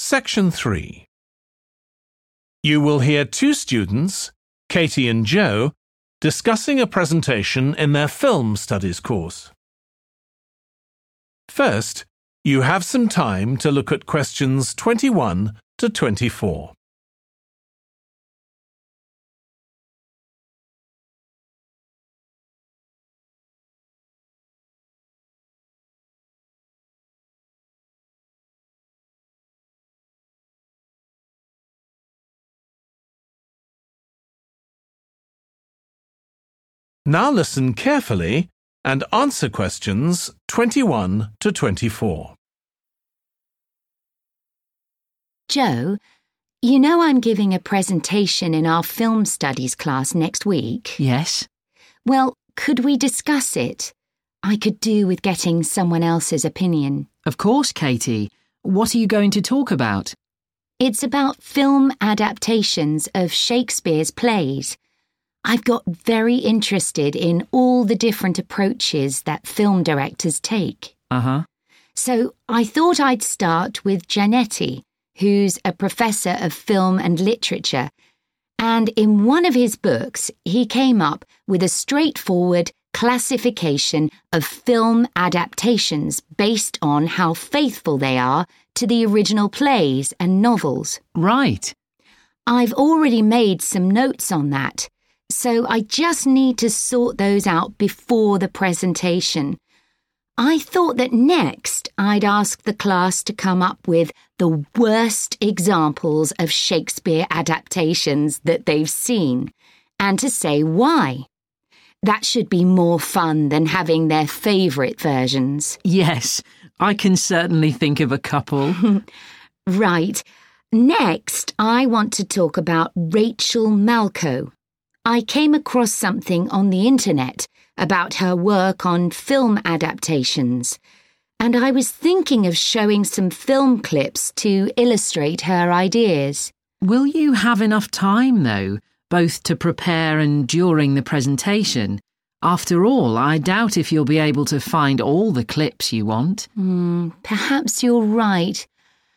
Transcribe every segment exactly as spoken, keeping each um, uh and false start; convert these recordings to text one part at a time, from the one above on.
Section three. You will hear two students, Katie and Joe, discussing a presentation in their film studies course. First, you have some time to look at questions twenty-one to twenty-four. Now listen carefully and answer questions twenty-one to twenty-four. Joe, you know I'm giving a presentation in our film studies class next week. Yes. Well, could we discuss it? I could do with getting someone else's opinion. Of course, Katie. What are you going to talk about? It's about film adaptations of Shakespeare's plays. I've got very interested in all the different approaches that film directors take. Uh-huh. So I thought I'd start with Giannetti, who's a professor of film and literature, and in one of his books he came up with a straightforward classification of film adaptations based on how faithful they are to the original plays and novels. Right. I've already made some notes on that, so I just need to sort those out before the presentation. I thought that next I'd ask the class to come up with the worst examples of Shakespeare adaptations that they've seen, and to say why. That should be more fun than having their favourite versions. Yes, I can certainly think of a couple. Right. Next, I want to talk about Rachel Malco. I came across something on the internet about her work on film adaptations, and I was thinking of showing some film clips to illustrate her ideas. Will you have enough time, though, both to prepare and during the presentation? After all, I doubt if you'll be able to find all the clips you want. Hmm, perhaps you're right.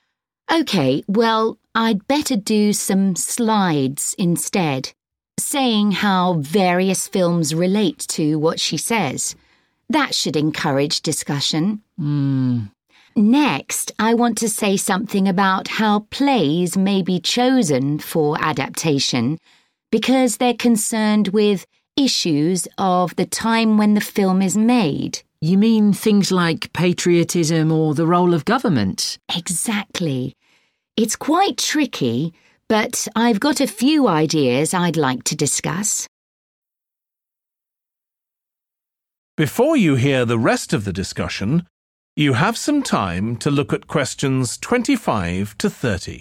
OK, well, I'd better do some slides instead, saying how various films relate to what she says. That should encourage discussion. Hmm. Next, I want to say something about how plays may be chosen for adaptation because they're concerned with issues of the time when the film is made. You mean things like patriotism or the role of government? Exactly. It's quite tricky, but I've got a few ideas I'd like to discuss. Before you hear the rest of the discussion, you have some time to look at questions twenty-five to thirty.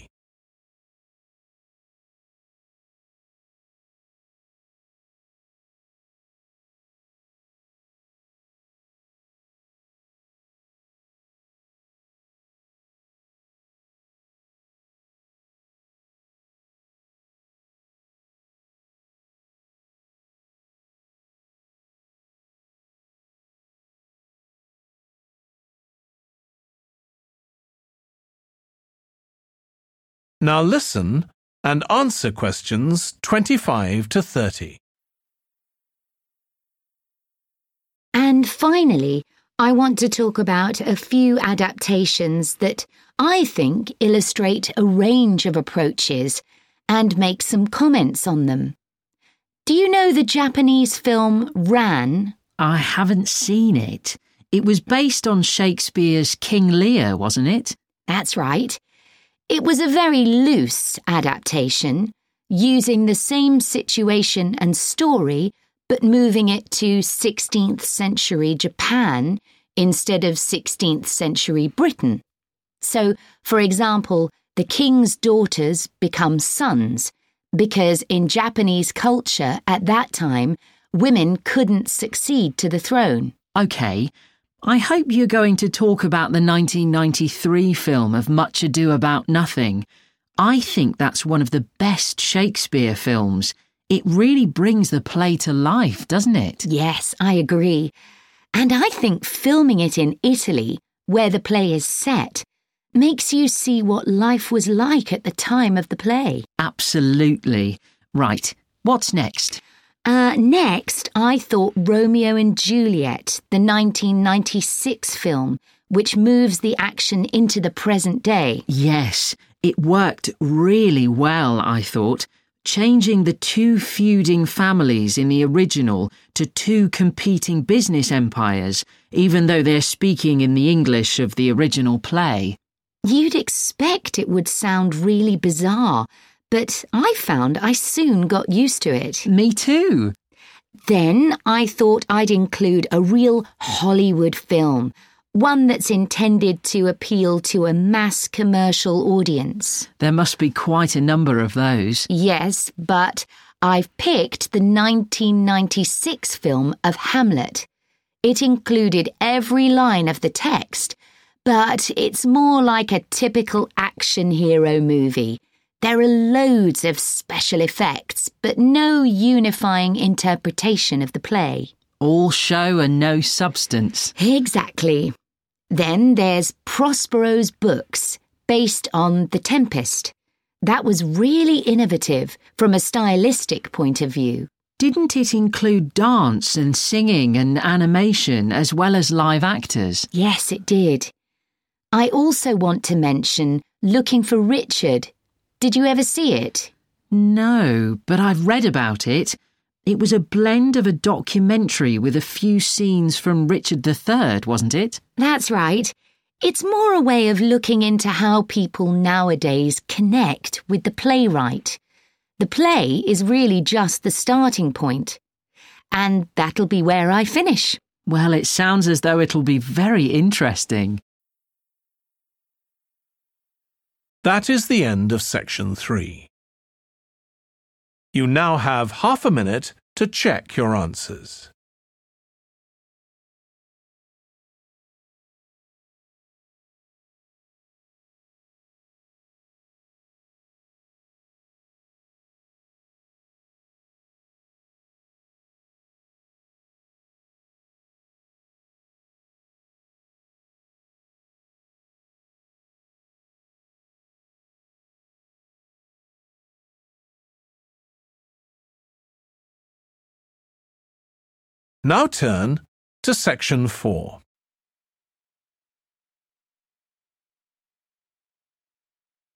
Now listen and answer questions twenty-five to thirty. And finally, I want to talk about a few adaptations that I think illustrate a range of approaches and make some comments on them. Do you know the Japanese film Ran? I haven't seen it. It was based on Shakespeare's King Lear, wasn't it? That's right. It was a very loose adaptation, using the same situation and story, but moving it to sixteenth century Japan instead of sixteenth century Britain. So, for example, the king's daughters become sons, because in Japanese culture at that time, women couldn't succeed to the throne. OK. I hope you're going to talk about the nineteen ninety-three film of Much Ado About Nothing. I think that's one of the best Shakespeare films. It really brings the play to life, doesn't it? Yes, I agree. And I think filming it in Italy, where the play is set, makes you see what life was like at the time of the play. Absolutely. Right, what's next? Uh, next, I thought Romeo and Juliet, the nineteen ninety-six film, which moves the action into the present day. Yes, it worked really well, I thought, changing the two feuding families in the original to two competing business empires, even though they're speaking in the English of the original play. You'd expect it would sound really bizarre, but I found I soon got used to it. Me too. Then I thought I'd include a real Hollywood film, one that's intended to appeal to a mass commercial audience. There must be quite a number of those. Yes, but I've picked the nineteen ninety-six film of Hamlet. It included every line of the text, but it's more like a typical action hero movie. There are loads of special effects, but no unifying interpretation of the play. All show and no substance. Exactly. Then there's Prospero's books, based on The Tempest. That was really innovative from a stylistic point of view. Didn't it include dance and singing and animation as well as live actors? Yes, it did. I also want to mention Looking for Richard. Did you ever see it? No, but I've read about it. It was a blend of a documentary with a few scenes from Richard the Third, wasn't it? That's right. It's more a way of looking into how people nowadays connect with the playwright. The play is really just the starting point. And that'll be where I finish. Well, it sounds as though it'll be very interesting. That is the end of section three. You now have half a minute to check your answers. Now turn to section four.